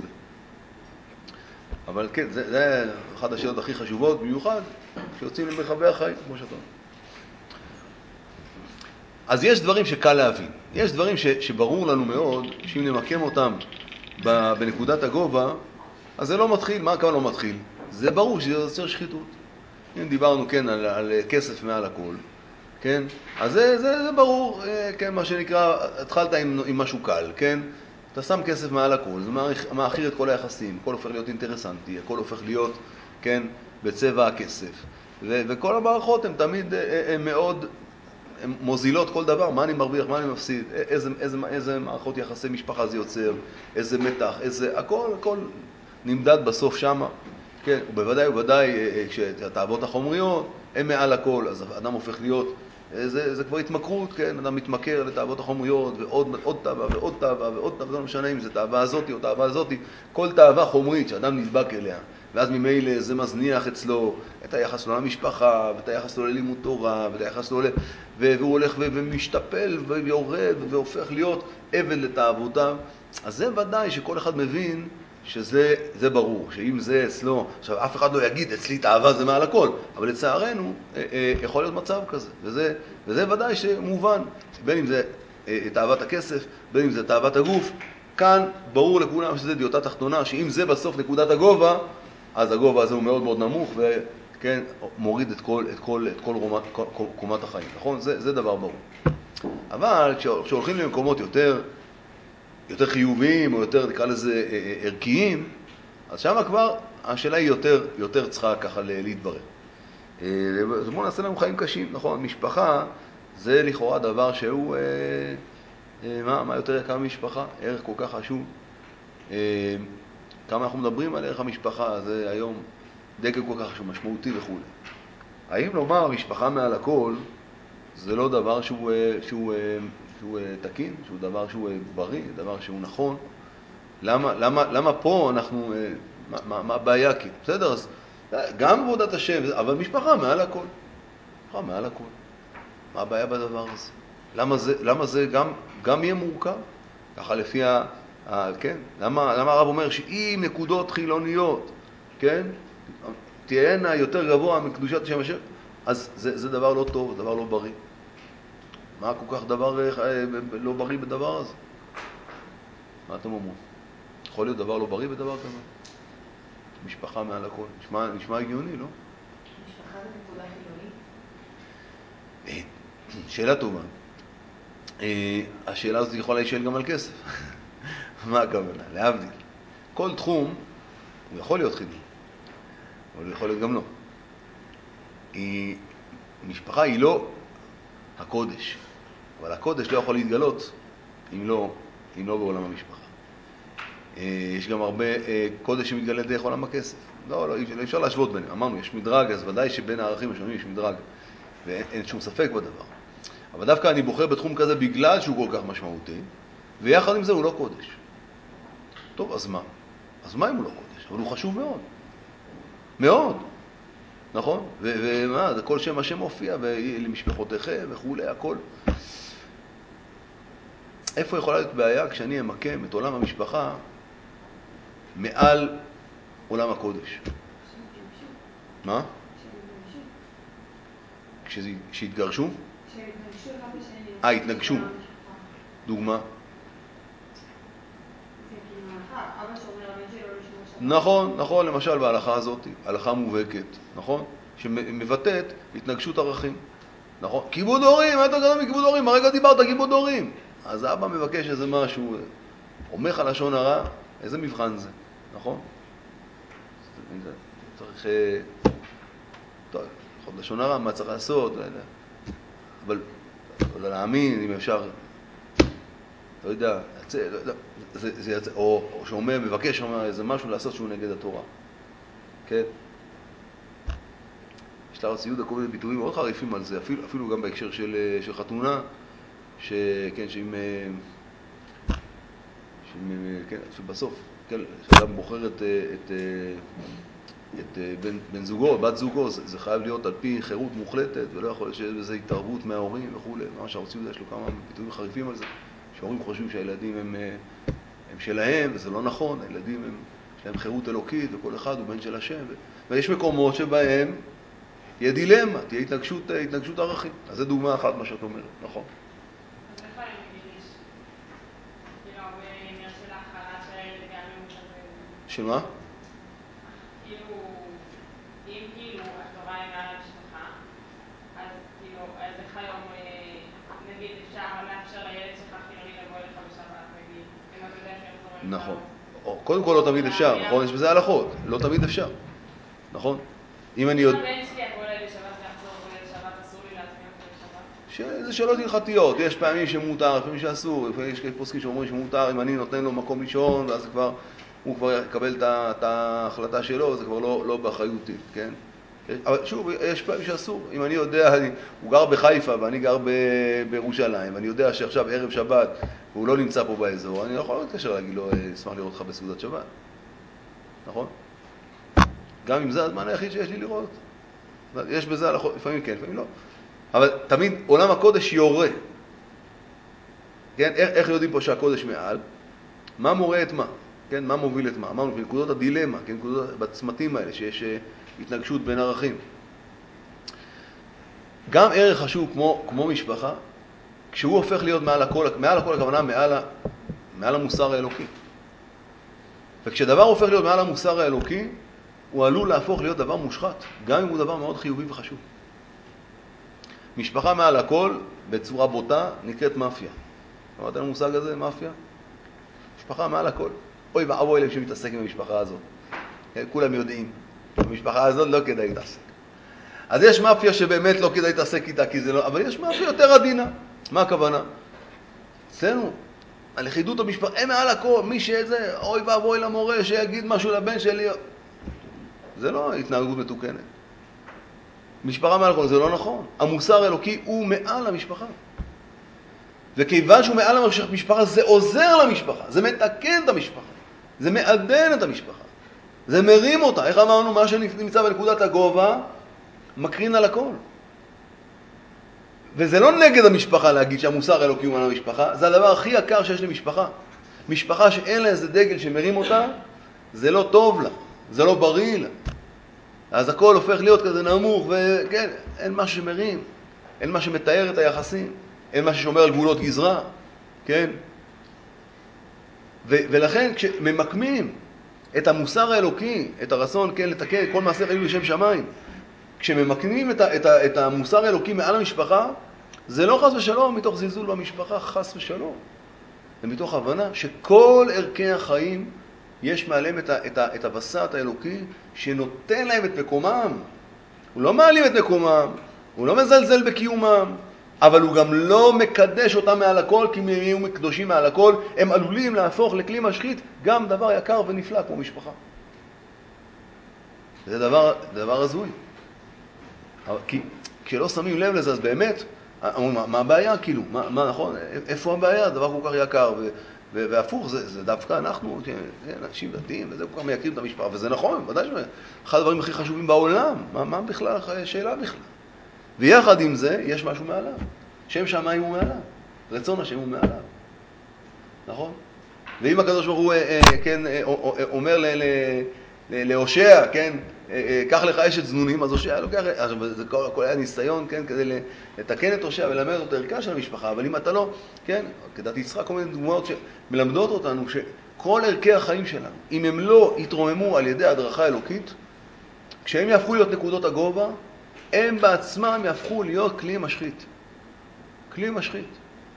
אבל כן, זה אחת השאלות הכי חשובות, במיוחד, שיוצאים למרחבי החיים, כמו שאתה אומר. אז יש דברים שקל להבין. יש דברים שברור לנו מאוד, שאם נמקם אותם בנקודת הגובה, אז זה לא מתחיל. מה הכוונה לא מתחיל? זה ברור שזה יוצר שחיתות. אם דיברנו, כן, על כסף מעל הכל, כן? אז זה ברור, כן, מה שנקרא, התחלת עם משהו קל, כן? אתה שם כסף מעל הכל, זה מאחיר את כל היחסים, הכל הופך להיות אינטרסנטי, הכל הופך להיות, כן, בצבע הכסף. וכל המערכות הן תמיד מאוד מוזילות כל דבר, מה אני מרוויח, מה אני מפסיד, איזה מערכות יחסי משפחה זה יוצר, איזה מתח, הכל נמדד בסוף שמה. כן, ובוודאי כשהתאוות החומריות הן מעל הכל, אז האדם הופך להיות, זה כבר התמכרות, כן, אדם מתמכר לתאוות החומריות, ועוד תאווה ועוד תאווה ועוד תאווה, זה לא משנה אם זה תאווה הזאת או תאווה הזאת, כל תאווה חומרית שאדם נדבק אליה, ואז ממילא זה מזניח אצלו את היחס לו למשפחה, ואת היחס לו ללימוד תורה, ואת היחס לו והוא הולך ומשתפל ויורד והופך להיות עבד לתאוותיו. אז זה ודאי שכל אחד מבין שזה ברור, שאם זה אצלו, עכשיו אף אחד לא יגיד אצלי תאווה זה מעל הכל, אבל לצערנו יכול להיות מצב כזה, וזה ודאי שמובן, בין אם זה תאוות הכסף, בין אם זה תאוות הגוף. כאן ברור לכולם שזה דיוטה תחתונה, שאם זה בסוף נקודת הגובה, אז הגובה הזה הוא מאוד מאוד נמוך, וכן, מוריד את כל קומת החיים, נכון? זה דבר ברור. אבל כשהולכים למקומות יותר חיוביים, או יותר, נקרא לזה, ערכיים, אז שם כבר השאלה היא יותר צריכה ככה להתברר. אז בואו נעשה לנו חיים קשים, נכון? משפחה זה לכאורה דבר שהוא, מה יותר יקר משפחה? ערך כל כך חשוב. כמה אנחנו מדברים על ערך המשפחה, זה היום דגל כל כך חשוב, משמעותי וכו'. האם לומר משפחה מעל הכל, זה לא דבר שהוא תקין, שהוא דבר שהוא בריא, דבר שהוא נכון? למה פה אנחנו מה הבעיה כאילו? בסדר, אז גם עבודת השם, אבל משפחה מעל הכל. משפחה מעל הכל. מה הבעיה בדבר הזה? למה זה גם יהיה מורכב? ככה לפי כן? למה הרב אומר שאם נקודות חילוניות, כן? תהיינה יותר גבוה מקדושת השם השם, אז זה דבר לא טוב, דבר לא בריא. מה כל כך דבר לא בריא בדבר הזה? מה אתם אומרים? יכול להיות דבר לא בריא בדבר כזה? משפחה מעל הכל. נשמע הגיוני, לא? משפחה זה נקודה חילונית? שאלה טובה. השאלה הזאת יכולה להישאל גם על כסף. מה הכוונה? להבדיל. כל תחום הוא יכול להיות חילוני, אבל הוא יכול להיות גם לא. משפחה היא לא הקודש, אבל הקודש לא יכול להתגלות אם לא בעולם המשפחה. יש גם הרבה קודש שמתגלה דרך עולם הכסף. לא, אפשר להשוות ביניהם. אמרנו, יש מדרג, אז ודאי שבין הערכים השונים יש מדרג, ואין שום ספק בדבר. אבל דווקא אני בוחר בתחום כזה בגלל שהוא כל כך משמעותי, ויחד עם זה הוא לא קודש. טוב, אז מה? אז מה אם הוא לא קודש? אבל הוא חשוב מאוד. מאוד. נכון? ומה? זה כל שם השם מופיע, ולמשפחותיכם וכו', הכל. איפה יכולה להיות בעיה כשאני אמקם את עולם המשפחה מעל עולם הקודש? מה? כשהתגרשו? התנגשו. דוגמה? נכון, למשל בהלכה הזאת, הלכה מובהקת, נכון? שמבטאת התנגשות ערכים. נכון? כיבוד הורים, מה אתה גדול מכיבוד הורים? הרגע דיברת כיבוד הורים. אז האבא מבקש איזה משהו, אומר לך לשון הרע, איזה מבחן זה, נכון? צריך, טוב, לשון הרע, מה צריך לעשות, אבל לא להאמין, אם אפשר, לא יודע, או שאומר, מבקש איזה משהו לעשות שהוא נגד התורה, כן? יש לארץ יהודה כל מיני ביטויים מאוד חריפים על זה, אפילו גם בהקשר של חתונה, כן, שבסוף, כן, שאדם בוחר את בן זוגו, בת זוגו, זה חייב להיות על פי חירות מוחלטת, ולא יכול להיות שיש בזה התערבות מההורים וכו'. מה שהארץ יהודה יש לו כמה ביטויים חריפים על זה, שההורים חושבים שהילדים הם שלהם, וזה לא נכון, הילדים יש להם חירות אלוקית, וכל אחד הוא בן של השם, ויש מקומות שבהם תהיה דילמה, תהיה התנגשות ערכים. אז זה דוגמה אחת מה שאת אומרת, נכון? אז איפה אני מגיש? כאילו, בעניין של ההכלה של הילד גם אם הוא כזה... שמה? כאילו, אם כאילו התורה היא מעל המשפחה, אז כאילו, אז איך היום, נגיד, אפשר לאפשר לילד שלך חילוני לבוא אליך בשבת, נגיד, אם אתה יודע שיחזור אליך... נכון. קודם כל לא תמיד אפשר, נכון? יש בזה הלכות, לא תמיד אפשר, נכון? אם אני יודע... אם הבן שלי יבוא אליי לשבת ויחזור בליל שבת, אסור לי להזמין אותו לשבת? זה שאלות הלכתיות, יש פעמים שמותר, לפעמים שאסור, לפעמים יש פוסקים שאומרים שמותר, אם אני נותן לו מקום לישון, ואז הוא כבר יקבל את ההחלטה שלו, זה כבר לא באחריותי, כן? אבל שוב, יש פעמים שאסור, אם אני יודע, הוא גר בחיפה ואני גר בירושלים, ואני יודע שעכשיו ערב שבת והוא לא נמצא פה באזור, אני לא יכול להתקשר להגיד לו, אשמח לראות אותך בסעודת שבת, נכון? גם אם זה הזמן היחיד שיש לי לראות. יש בזה הלכות, לפעמים כן, לפעמים לא. אבל תמיד עולם הקודש יורה. כן? איך יודעים פה שהקודש מעל? מה מורה את מה? כן? מה מוביל את מה? אמרנו, בנקודות הדילמה, כן? בצמתים האלה שיש התנגשות בין ערכים. גם ערך חשוב כמו משפחה, כשהוא הופך להיות מעל הכל הכוונה מעל המוסר האלוקי. וכשדבר הופך להיות מעל המוסר האלוקי, הוא עלול להפוך להיות דבר מושחת, גם אם הוא דבר מאוד חיובי וחשוב. משפחה מעל הכל, בצורה בוטה, נקראת מאפיה. אמרת לנו מושג הזה, מאפיה? משפחה מעל הכל. אוי ואבוי להם שמתעסק עם המשפחה הזאת. כולם יודעים, המשפחה הזאת לא כדאי להתעסק. אז יש מאפיה שבאמת לא כדאי להתעסק איתה, כי זה לא... אבל יש מאפיה יותר עדינה. מה הכוונה? אצלנו, הלכידות המשפחה, הם מעל הכל, מי שזה, אוי ואבוי למורה שיגיד משהו לבן שלי. זה לא התנהגות מתוקנת. משפחה מעל הכל, זה לא נכון. המוסר האלוקי הוא מעל המשפחה. וכיוון שהוא מעל המשפחה, זה עוזר למשפחה, זה מתקן את המשפחה, זה מעדן את המשפחה. זה מרים אותה. איך אמרנו? מה שנמצא בנקודת הגובה מקרין על הכל. וזה לא נגד המשפחה להגיד שהמוסר האלוקי הוא על המשפחה, זה הדבר הכי יקר שיש למשפחה. משפחה שאין לה איזה דגל שמרים אותה, זה לא טוב לה, זה לא בריא לה. אז הכל הופך להיות כזה נמוך, וכן, אין מה שמרים, אין מה שמתאר את היחסים, אין מה ששומר על גבולות גזרה, כן? ולכן כשממקמים את המוסר האלוקי, את הרצון, כן, לתקן כל מעשה חיים לשם שמיים, כשממקמים את המוסר האלוקי מעל המשפחה, זה לא חס ושלום מתוך זלזול במשפחה, חס ושלום. זה מתוך הבנה שכל ערכי החיים יש מעליהם את הבסט האלוקי שנותן להם את מקומם. הוא לא מעלים את מקומם, הוא לא מזלזל בקיומם, אבל הוא גם לא מקדש אותם מעל הכל, כי הם יהיו מקדושים מעל הכל, הם עלולים להפוך לכלי משחית, גם דבר יקר ונפלא כמו משפחה. זה דבר הזוי. כי כשלא שמים לב לזה, אז באמת, מה הבעיה כאילו? מה נכון? איפה הבעיה? דבר כל כך יקר. והפוך, זה דווקא אנחנו, אנשים דתיים, וזה כל כך מייקרים את המשפחה, וזה נכון, ודאי אחד הדברים הכי חשובים בעולם. מה בכלל השאלה בכלל? ויחד עם זה, יש משהו מעליו. שם שמיים הוא מעליו. רצון השם הוא מעליו. נכון? ואם הקדוש ברוך הוא כן, אומר להושע, כן, קח לך אשת זנונים, אז הושע לוקח, זה כל היה ניסיון, כן, כדי לתקן את הושע ולמד אותו ערכה של המשפחה, אבל אם אתה לא, כן, כדת יצחק, כל מיני דוגמאות שמלמדות אותנו שכל ערכי החיים שלנו, אם הם לא יתרוממו על ידי הדרכה אלוקית, כשהם יהפכו להיות נקודות הגובה, הם בעצמם יהפכו להיות כלי משחית. כלי משחית.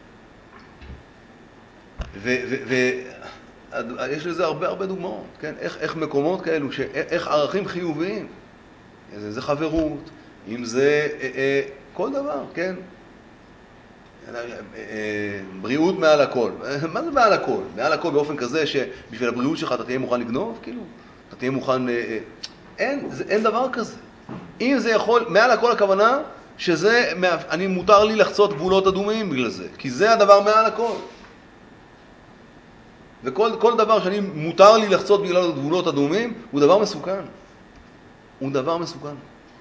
יש לזה הרבה דוגמאות, כן? איך מקומות כאלו, איך ערכים חיוביים, זה חברות, אם זה כל דבר, כן? בריאות מעל הכל. מה זה מעל הכל? מעל הכל באופן כזה שבשביל הבריאות שלך אתה תהיה מוכן לגנוב, כאילו? אתה תהיה מוכן... אין דבר כזה. אם זה יכול, מעל הכל הכוונה שזה, אני מותר לי לחצות גבולות אדומים בגלל זה, כי זה הדבר מעל הכל. וכל דבר שאני מותר לי לחצות בגלל גבולות אדומים, הוא דבר מסוכן. הוא דבר מסוכן.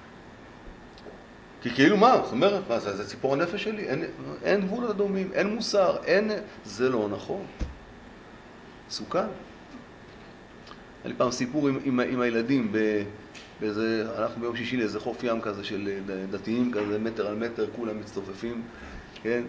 כי כאילו מה? זאת אומרת, מה, זה ציפור הנפש שלי? אין גבולות אדומים, אין מוסר, זה לא נכון. מסוכן. היה לי פעם סיפור עם הילדים, הלכנו ביום שישי לאיזה חוף ים כזה של דתיים, כזה מטר על מטר, כולם מצטופפים, כן?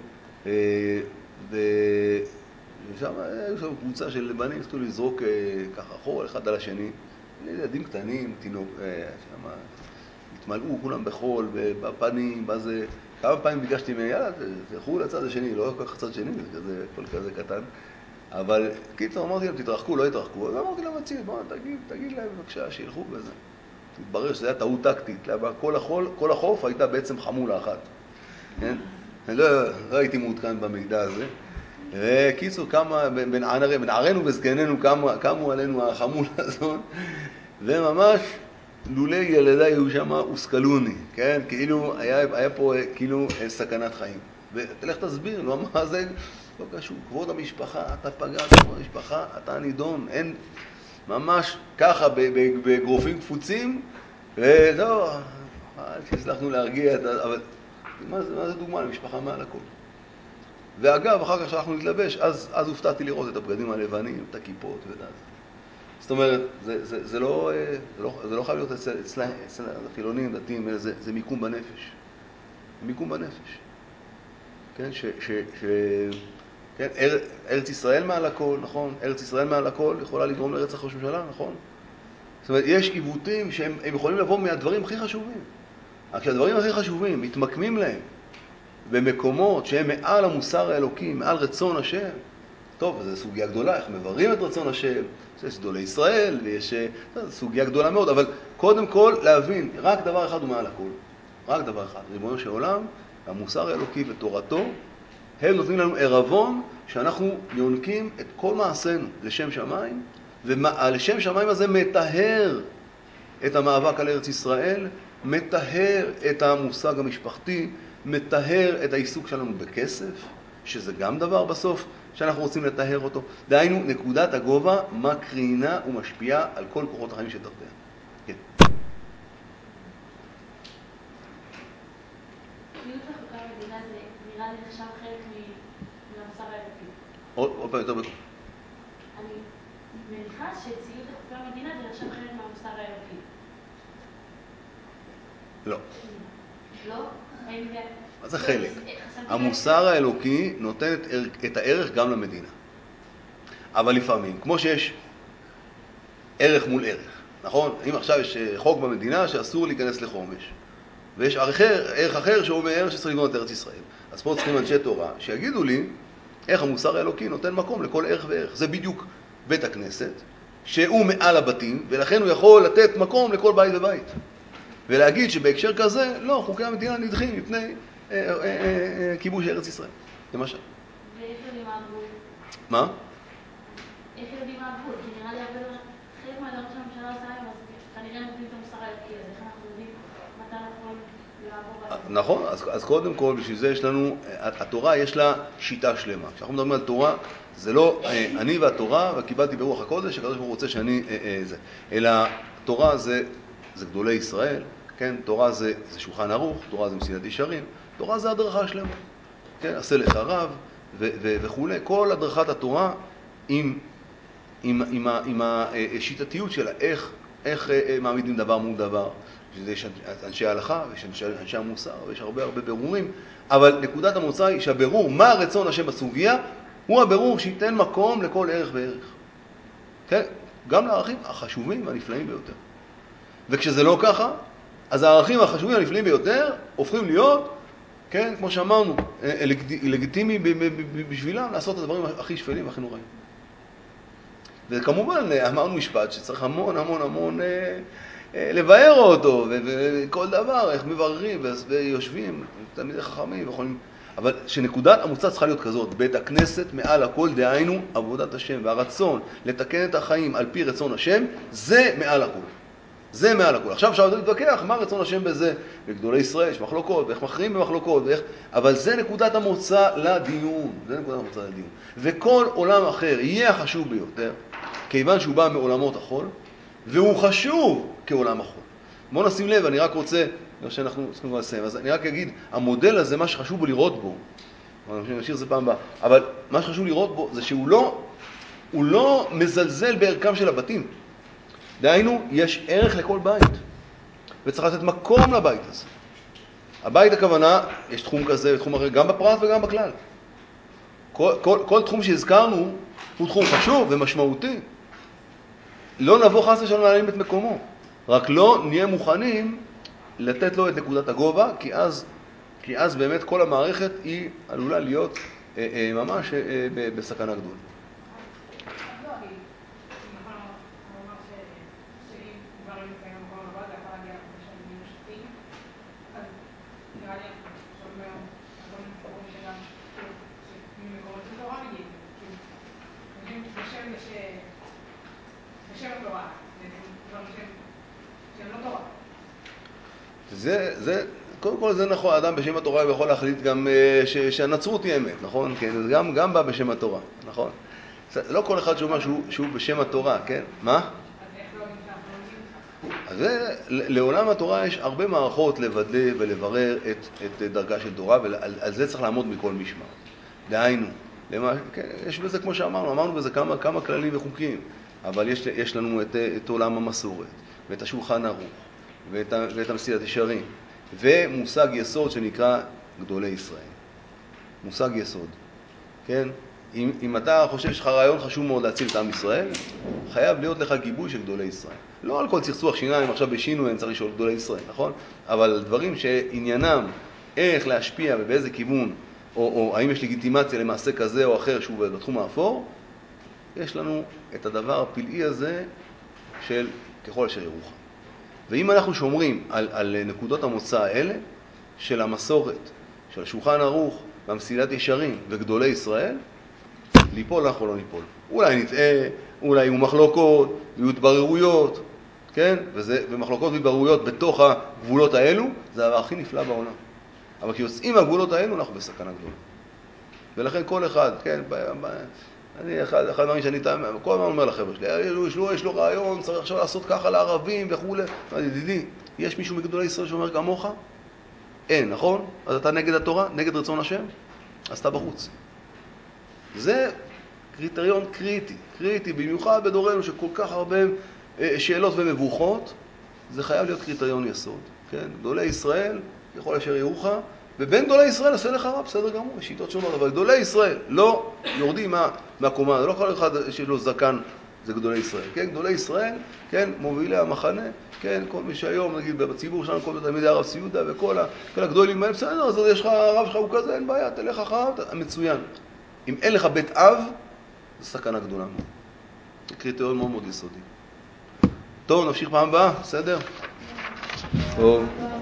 ושם היה שם קבוצה של בנים, התחילו לזרוק ככה חול אחד על השני. ילדים קטנים, תינוק, שם התמלאו כולם בחול, בפנים, בזה. כמה פעמים ביקשתי מהם, יאללה, תלכו לצד השני, לא כל כך צד שני, זה כזה, כל כזה קטן. אבל קיצור, אמרתי להם, תתרחקו, לא יתרחקו. אז אמרתי להם, מציל, בוא, תגיד להם בבקשה, שילכו בזה. התברר שזה היה טעות טקטית. כל החוף הייתה בעצם חמולה אחת. כן? לא הייתי מעודכן במידע הזה. וקיצור, בנערנו וזקננו קמו עלינו החמולה הזאת, וממש לולי ילדיי היו שם הוסקלוני, כן? כאילו, היה פה כאילו סכנת חיים. ותלך תסביר, לא מה זה, לא קשור, כבוד המשפחה, אתה פגעת כבוד המשפחה, אתה נידון, אין ממש ככה בגרופים קפוצים, ולא, הצלחנו להרגיע, אבל מה זה דוגמה למשפחה מעל הכל? ואגב, אחר כך שאנחנו נתלבש, אז הופתעתי לראות את הבגדים הלבנים, את הכיפות ואת זה. זאת אומרת, זה לא חייב להיות אצל החילונים, דתיים, זה מיקום בנפש. מיקום בנפש. כן, כן, ארץ ישראל מעל הכל, נכון? ארץ ישראל מעל הכל יכולה לגרום לרצח ראש ממשלה, נכון? זאת אומרת, יש עיוותים שהם יכולים לבוא מהדברים הכי חשובים. רק שהדברים הכי חשובים מתמקמים להם במקומות שהם מעל המוסר האלוקי, מעל רצון השם. טוב, זו סוגיה גדולה, איך מבררים את רצון השם, יש גדולי ישראל, ויש סוגיה גדולה מאוד, אבל קודם כל להבין, רק דבר אחד הוא מעל הכל. רק דבר אחד, ריבונו של עולם, המוסר האלוקי ותורתו, הם נותנים לנו ערבון שאנחנו יונקים את כל מעשינו לשם שמיים, ולשם שמיים הזה מטהר את המאבק על ארץ ישראל, מטהר את המושג המשפחתי, מטהר את העיסוק שלנו בכסף, שזה גם דבר בסוף שאנחנו רוצים לטהר אותו. דהיינו, נקודת הגובה מקרינה ומשפיעה על כל כוחות החיים שתחתיה. כן. ציות לחוקי המדינה זה נראה לי נחשב חלק מהמוסר האלוקי. עוד פעם יותר בטוח. אני מניחה שציות לחוקי המדינה זה נחשב חלק מהמוסר האלוקי. לא. לא? האם זה... מה זה חלק? המוסר האלוקי נותן את הערך גם למדינה. אבל לפעמים, כמו שיש ערך מול ערך, נכון? אם עכשיו יש חוק במדינה שאסור להיכנס לחומש, ויש ערך אחר שאומר שצריך לבנות את ארץ ישראל. אז פה צריכים אנשי תורה שיגידו לי איך המוסר האלוקי נותן מקום לכל ערך וערך. זה בדיוק בית הכנסת, שהוא מעל הבתים, ולכן הוא יכול לתת מקום לכל בית ובית. ולהגיד שבהקשר כזה, לא, חוקי המדינה נדחים מפני כיבוש ארץ ישראל, למשל. ואיך יודעים מה הגבול? מה? איך יודעים מה הגבול? כי נראה לי חלק מהדברים שהממשלה עושה היום, אז כנראה נותנים את המוסר האלוקי, אז איך אנחנו יודעים מתי אנחנו יכולים לעבור על זה? נכון, אז קודם כל, בשביל זה יש לנו, התורה יש לה שיטה שלמה. כשאנחנו מדברים על תורה, זה לא אני והתורה, וקיבלתי ברוח הקודש, הקדוש ברוך הוא רוצה שאני זה. אלא תורה זה גדולי ישראל, כן? תורה זה שולחן ערוך, תורה זה מסילת ישרים, תורה זה הדרכה שלמה. כן? עשה לך רב וכו'. כל הדרכת התורה עם השיטתיות שלה, איך מעמידים דבר מול דבר. יש אנשי ההלכה ויש אנשי המוסר ויש הרבה ברורים, אבל נקודת המוצא היא שהבירור, מה רצון השם בסוגיה, הוא הבירור שייתן מקום לכל ערך וערך. כן? גם לערכים החשובים והנפלאים ביותר. וכשזה לא ככה, אז הערכים החשובים והנפלאים ביותר הופכים להיות, כן, כמו שאמרנו, לגיטימי בשבילם לעשות את הדברים הכי שפלים והכי נוראים. וכמובן, אמרנו משפט שצריך המון לבאר אותו, וכל דבר, איך מבררים ויושבים, תלמידי חכמים ויכולים... אבל שנקודת המוצא צריכה להיות כזאת, בית הכנסת מעל הכל, דהיינו עבודת השם והרצון לתקן את החיים על פי רצון השם, זה מעל הכל. זה מעל הכל. עכשיו אפשר להתווכח מה רצון השם בזה. בגדולי ישראל יש מחלוקות, ואיך מכריעים במחלוקות, אבל זה נקודת המוצא לדיון. זה נקודת המוצא לדיון. וכל עולם אחר יהיה החשוב ביותר, כיוון שהוא בא מעולמות החול, והוא חשוב כעולם החול. בואו נשים לב, אני רק רוצה, שאנחנו צריכים כבר לסיים, אז אני רק אגיד, המודל הזה, מה שחשוב בו לראות בו, אני נשאיר את זה פעם הבאה, אבל מה שחשוב לראות בו זה שהוא לא מזלזל בערכם של הבתים. דהיינו, יש ערך לכל בית, וצריך לתת מקום לבית הזה. הבית הכוונה, יש תחום כזה ותחום אחר, גם בפרט וגם בכלל. כל תחום שהזכרנו הוא תחום חשוב ומשמעותי. לא נבוא חס ושלום להעלים את מקומו, רק לא נהיה מוכנים לתת לו את נקודת הגובה, כי אז באמת כל המערכת היא עלולה להיות ממש בסכנה גדולה. קודם כל זה נכון, האדם בשם התורה יכול להחליט גם שהנצרות היא אמת, נכון? כן, זה גם בא בשם התורה, נכון? לא כל אחד שאומר שהוא בשם התורה, כן? מה? אז לעולם התורה יש הרבה מערכות לוודא ולברר את דרכה של תורה, ועל זה צריך לעמוד מכל משמר. דהיינו, יש בזה כמו אמרנו בזה כמה כללים וחוקים, אבל יש לנו את עולם המסורת, ואת השולחן ערוך, ואת המסילת ישרים, ומושג יסוד שנקרא גדולי ישראל. מושג יסוד, כן? אם אתה חושב שלך רעיון חשוב מאוד להציל את עם ישראל, חייב להיות לך גיבוי של גדולי ישראל. לא על כל צחצוח שיניים, עכשיו בשינו אין צריך לשאול גדולי ישראל, נכון? אבל דברים שעניינם איך להשפיע ובאיזה כיוון, או האם יש לגיטימציה למעשה כזה או אחר שהוא בתחום האפור, יש לנו את הדבר הפלאי הזה של ככל אשר ירוחם. ואם אנחנו שומרים על נקודות המוצא האלה של המסורת, של השולחן ערוך והמסילת ישרים וגדולי ישראל, ליפול אנחנו לא ניפול. אולי נטעה, אולי יהיו מחלוקות, יהיו התבררויות, כן? ומחלוקות והתבררויות בתוך הגבולות האלו, זה הדבר הכי נפלא בעולם. אבל כי יוצאים מהגבולות האלו, אנחנו בסכנה גדולה. ולכן כל אחד, כן, אני אחד הדברים שאני כל הזמן אומר לחבר'ה שלי, יש לו רעיון, צריך עכשיו לעשות ככה לערבים וכו'. ידידי, יש מישהו מגדולי ישראל שאומר כמוך? אין, נכון? אז אתה נגד התורה, נגד רצון השם? אז אתה בחוץ. זה קריטריון קריטי, במיוחד בדורנו שכל כך הרבה שאלות ומבוכות, זה חייב להיות קריטריון יסוד. כן? גדולי ישראל, יכול אשר יראוך, ובין גדולי ישראל עשה לך רב, בסדר גמור, יש שיטות שונות, אבל גדולי ישראל לא יורדים מהקומה, לא כל אחד שיש לו זקן זה גדולי ישראל. כן? גדולי ישראל, כן, מובילי המחנה, כן, כל מי שהיום, נגיד, בציבור שלנו, כל תלמידי הרב סיודה וכל הגדולים, בסדר, אז יש לך, הרב שלך הוא כזה, אין בעיה, תלך אחריו, מצוין. אם אין לך בית אב, זו סכנה גדולה מאוד. זה קריטריון מאוד מאוד יסודי. טוב, נמשיך פעם הבאה, בסדר? טוב.